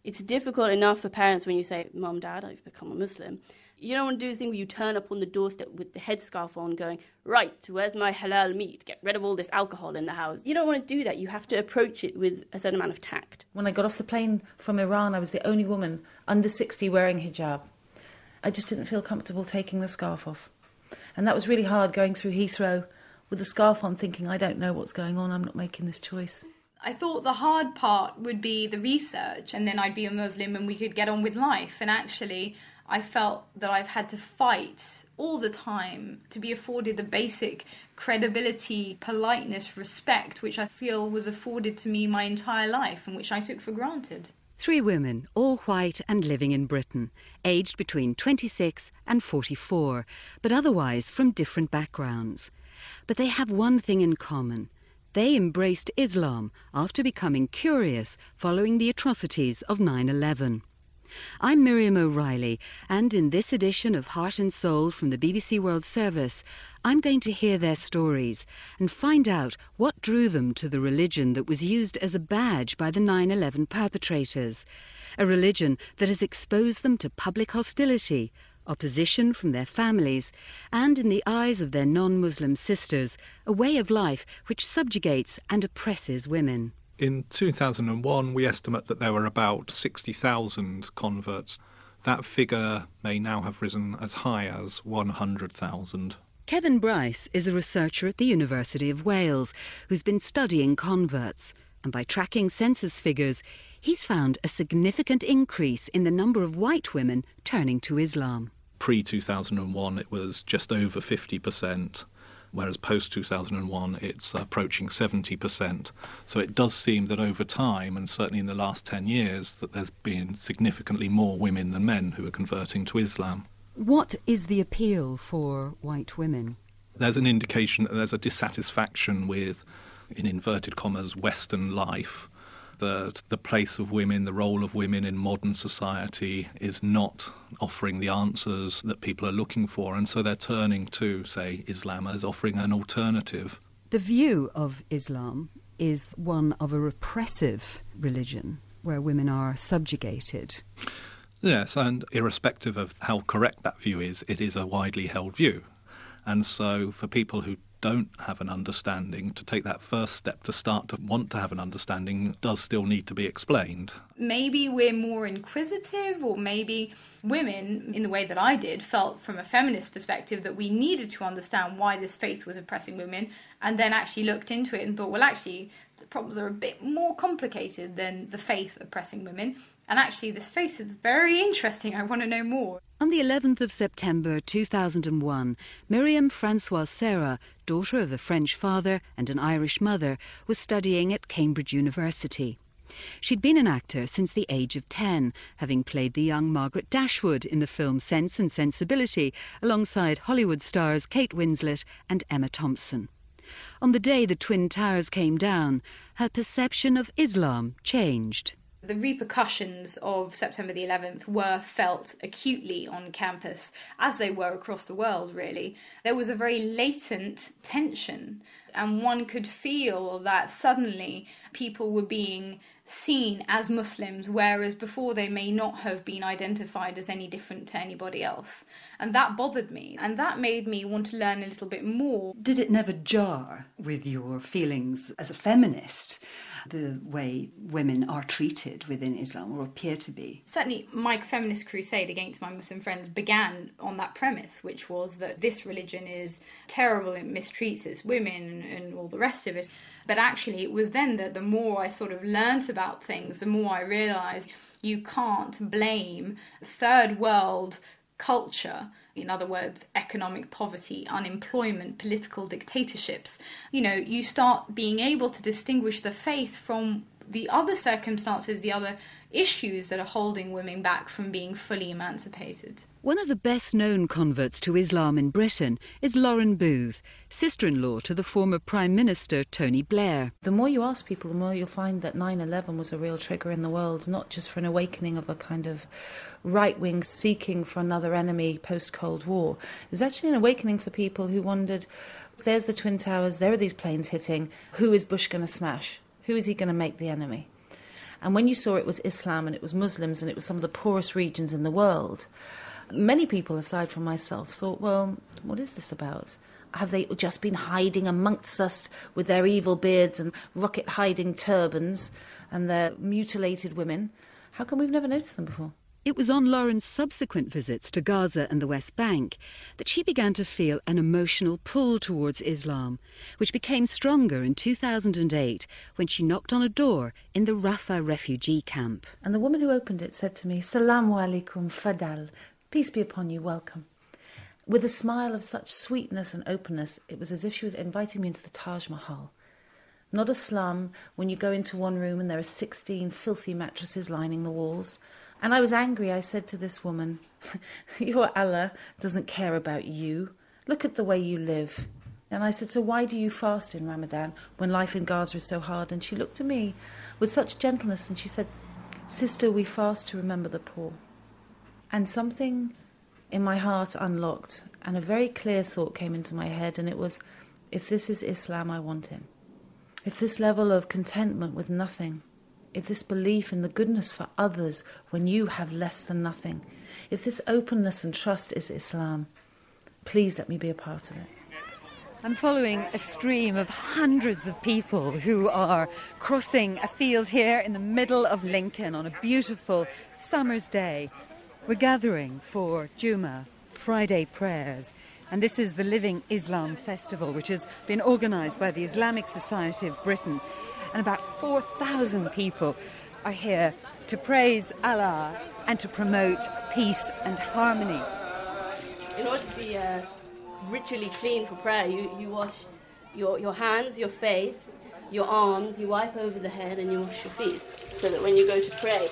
It's difficult enough for parents when you say, Mum, Dad, I've become a Muslim. You don't want to do the thing where you turn up on the doorstep with the headscarf on going, right, where's my halal meat? Get rid of all this alcohol in the house. You don't want to do that. You have to approach it with a certain amount of tact. When I got off the plane from Iran, I was the only woman under 60 wearing hijab. I just didn't feel comfortable taking the scarf off. And that was really hard, going through Heathrow with the scarf on, thinking, I don't know what's going on, I'm not making this choice. I thought the hard part would be the research, and then I'd be a Muslim and we could get on with life. And actually, I felt that I've had to fight all the time to be afforded the basic credibility, politeness, respect, which I feel was afforded to me my entire life and which I took for granted. 3 women, all white and living in Britain, aged between 26 and 44, but otherwise from different backgrounds. But they have one thing in common. They embraced Islam after becoming curious following the atrocities of 9/11. I'm Miriam O'Reilly, and in this edition of Heart and Soul from the BBC World Service, I'm going to hear their stories and find out what drew them to the religion that was used as a badge by the 9/11 perpetrators, a religion that has exposed them to public hostility, opposition from their families, and in the eyes of their non-Muslim sisters, a way of life which subjugates and oppresses women. In 2001, we estimate that there were about 60,000 converts. That figure may now have risen as high as 100,000. Kevin Bryce is a researcher at the University of Wales who's been studying converts. And by tracking census figures, he's found a significant increase in the number of white women turning to Islam. Pre-2001, it was just over 50%. Whereas post-2001 it's approaching 70%. So it does seem that over time, and certainly in the last 10 years, that there's been significantly more women than men who are converting to Islam. What is the appeal for white women? There's an indication that there's a dissatisfaction with, in inverted commas, Western life, that the place of women, the role of women in modern society is not offering the answers that people are looking for, and so they're turning to, say, Islam as offering an alternative. The view of Islam is one of a repressive religion where women are subjugated. Yes, and irrespective of how correct that view is, it is a widely held view. And so for people who don't have an understanding, to take that first step to start to want to have an understanding does still need to be explained. Maybe we're more inquisitive, or maybe women, in the way that I did, felt from a feminist perspective that we needed to understand why this faith was oppressing women, and then actually looked into it and thought, well, actually, the problems are a bit more complicated than the faith oppressing women. And actually, this faith is very interesting. I want to know more. On the 11th of September 2001, Miriam Francoise Serra, daughter of a French father and an Irish mother, was studying at Cambridge University. She'd been an actor since the age of 10, having played the young Margaret Dashwood in the film Sense and Sensibility, alongside Hollywood stars Kate Winslet and Emma Thompson. On the day the Twin Towers came down, her perception of Islam changed. The repercussions of September the 11th were felt acutely on campus, as they were across the world, really. There was a very latent tension, and one could feel that suddenly people were being seen as Muslims, whereas before they may not have been identified as any different to anybody else. And that bothered me, and that made me want to learn a little bit more. Did it never jar with your feelings as a feminist, the way women are treated within Islam, or appear to be? Certainly, my feminist crusade against my Muslim friends began on that premise, which was that this religion is terrible, it mistreats its women and all the rest of it. But actually, it was then that the more I sort of learnt about things, the more I realised you can't blame third world culture, in other words, economic poverty, unemployment, political dictatorships. You know, you start being able to distinguish the faith from the other circumstances, the other issues that are holding women back from being fully emancipated. One of the best-known converts to Islam in Britain is Lauren Booth, sister-in-law to the former Prime Minister Tony Blair. The more you ask people, the more you'll find that 9/11 was a real trigger in the world, not just for an awakening of a kind of right-wing seeking for another enemy post-Cold War. It was actually an awakening for people who wondered, there's the Twin Towers, there are these planes hitting, who is Bush going to smash? Who is he going to make the enemy? And when you saw it was Islam and it was Muslims and it was some of the poorest regions in the world, many people, aside from myself, thought, well, what is this about? Have they just been hiding amongst us with their evil beards and rocket-hiding turbans and their mutilated women? How come we've never noticed them before? It was on Lauren's subsequent visits to Gaza and the West Bank that she began to feel an emotional pull towards Islam, which became stronger in 2008 when she knocked on a door in the Rafah refugee camp. And the woman who opened it said to me, "Salamu alaikum, fadal, peace be upon you, welcome." With a smile of such sweetness and openness, it was as if she was inviting me into the Taj Mahal. Not a slum when you go into one room and there are 16 filthy mattresses lining the walls. And I was angry. I said to this woman, "Your Allah doesn't care about you. Look at the way you live." And I said, "So why do you fast in Ramadan when life in Gaza is so hard?" And she looked at me with such gentleness and she said, "Sister, we fast to remember the poor." And something in my heart unlocked and a very clear thought came into my head, and it was, if this is Islam, I want it. If this level of contentment with nothing, if this belief in the goodness for others when you have less than nothing, if this openness and trust is Islam, please let me be a part of it. I'm following a stream of hundreds of people who are crossing a field here in the middle of Lincoln on a beautiful summer's day. We're gathering for Jummah, Friday prayers, and this is the Living Islam Festival, which has been organised by the Islamic Society of Britain. And about 4,000 people are here to praise Allah and to promote peace and harmony. In order to be ritually clean for prayer, you wash your hands, your face, your arms, you wipe over the head and you wash your feet, so that when you go to pray,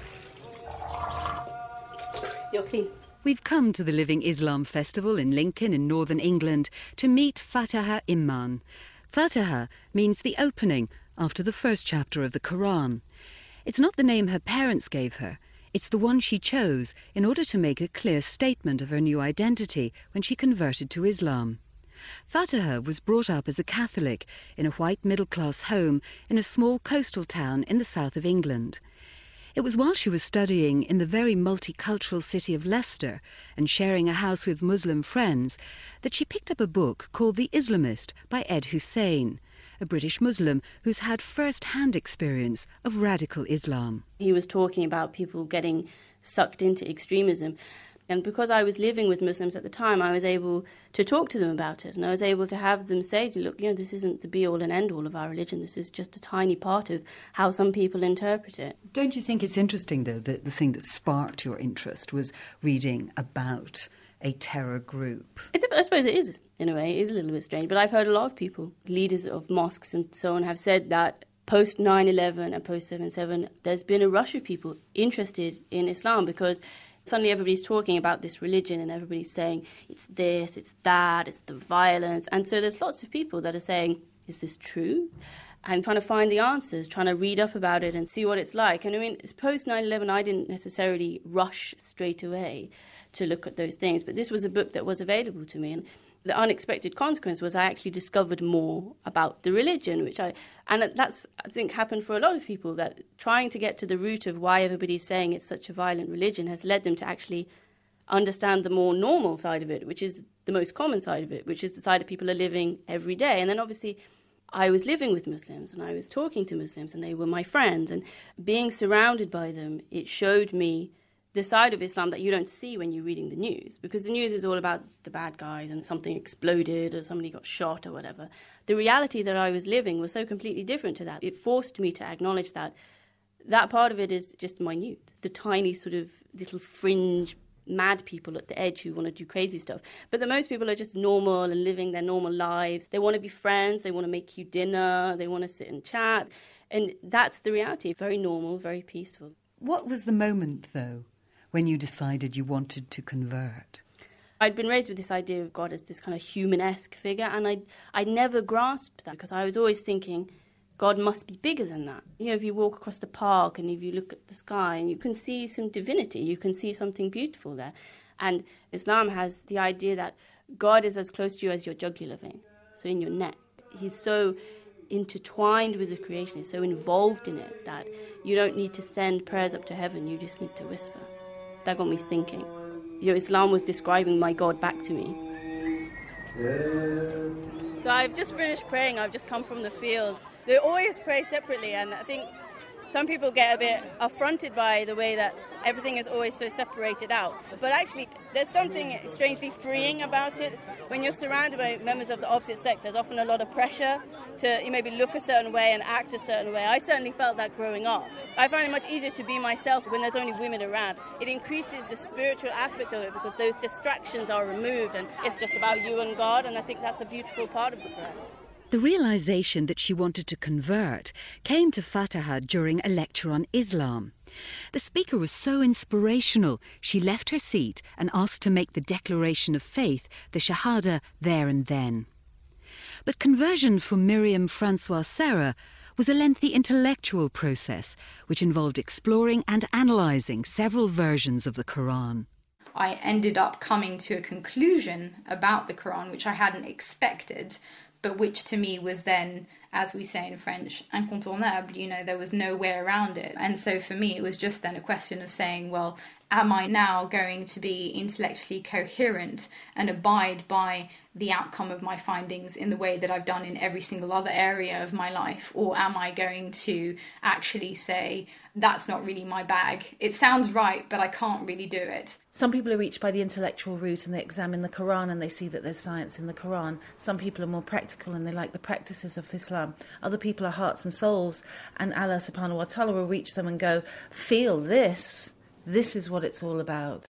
you're clean. We've come to the Living Islam Festival in Lincoln in northern England to meet Fataha Imman. Fataha means the opening after the first chapter of the Quran. It's not the name her parents gave her. It's the one she chose in order to make a clear statement of her new identity when she converted to Islam. Fataha was brought up as a Catholic in a white middle-class home in a small coastal town in the south of England. It was while she was studying in the very multicultural city of Leicester and sharing a house with Muslim friends that she picked up a book called The Islamist by Ed Hussein, a British Muslim who's had first-hand experience of radical Islam. He was talking about people getting sucked into extremism. And because I was living with Muslims at the time, I was able to talk to them about it. And I was able to have them say, look, this isn't the be-all and end-all of our religion. This is just a tiny part of how some people interpret it. Don't you think it's interesting, though, that the thing that sparked your interest was reading about a terror group? I suppose it is, in a way. It is a little bit strange. But I've heard a lot of people, leaders of mosques and so on, have said that post 9/11 and post 7/7, there's been a rush of people interested in Islam because suddenly everybody's talking about this religion and everybody's saying it's this, it's that, it's the violence. And so there's lots of people that are saying, is this true? And trying to find the answers, trying to read up about it and see what it's like. And I mean, post 9/11, I didn't necessarily rush straight away to look at those things. But this was a book that was available to me. And the unexpected consequence was I actually discovered more about the religion, and that's, I think, happened for a lot of people, that trying to get to the root of why everybody's saying it's such a violent religion has led them to actually understand the more normal side of it, which is the most common side of it, which is the side of people are living every day. And then obviously I was living with Muslims and I was talking to Muslims and they were my friends, and being surrounded by them, it showed me the side of Islam that you don't see when you're reading the news, because the news is all about the bad guys and something exploded or somebody got shot or whatever. The reality that I was living was so completely different to that. It forced me to acknowledge that part of it is just minute, the tiny sort of little fringe mad people at the edge who want to do crazy stuff. But that most people are just normal and living their normal lives. They want to be friends, they want to make you dinner, they want to sit and chat. And that's the reality, very normal, very peaceful. What was the moment, though, when you decided you wanted to convert? I'd been raised with this idea of God as this kind of human-esque figure, and I never grasped that, because I was always thinking God must be bigger than that. If you walk across the park and if you look at the sky, and you can see some divinity, you can see something beautiful there. And Islam has the idea that God is as close to you as your jugular vein, so in your neck. He's so intertwined with the creation, is so involved in it, that you don't need to send prayers up to heaven, you just need to whisper. That got me thinking. Islam was describing my God back to me. So I've just finished praying, I've just come from the field. They always pray separately, and I think some people get a bit affronted by the way that everything is always so separated out. But actually, there's something strangely freeing about it. When you're surrounded by members of the opposite sex, there's often a lot of pressure to maybe look a certain way and act a certain way. I certainly felt that growing up. I find it much easier to be myself when there's only women around. It increases the spiritual aspect of it because those distractions are removed and it's just about you and God, and I think that's a beautiful part of the prayer. The realization that she wanted to convert came to Fataha during a lecture on Islam. The speaker was so inspirational, she left her seat and asked to make the declaration of faith, the Shahada, there and then. But conversion for Miriam Francois Serra was a lengthy intellectual process which involved exploring and analysing several versions of the Quran. I ended up coming to a conclusion about the Quran which I hadn't expected, but which to me was then, as we say in French, incontournable. There was no way around it. And so for me, it was just then a question of saying, well, am I now going to be intellectually coherent and abide by the outcome of my findings in the way that I've done in every single other area of my life? Or am I going to actually say, that's not really my bag? It sounds right, but I can't really do it. Some people are reached by the intellectual route and they examine the Quran and they see that there's science in the Quran. Some people are more practical and they like the practices of Islam. Other people are hearts and souls, and Allah subhanahu wa ta'ala will reach them and go, feel this. This is what it's all about.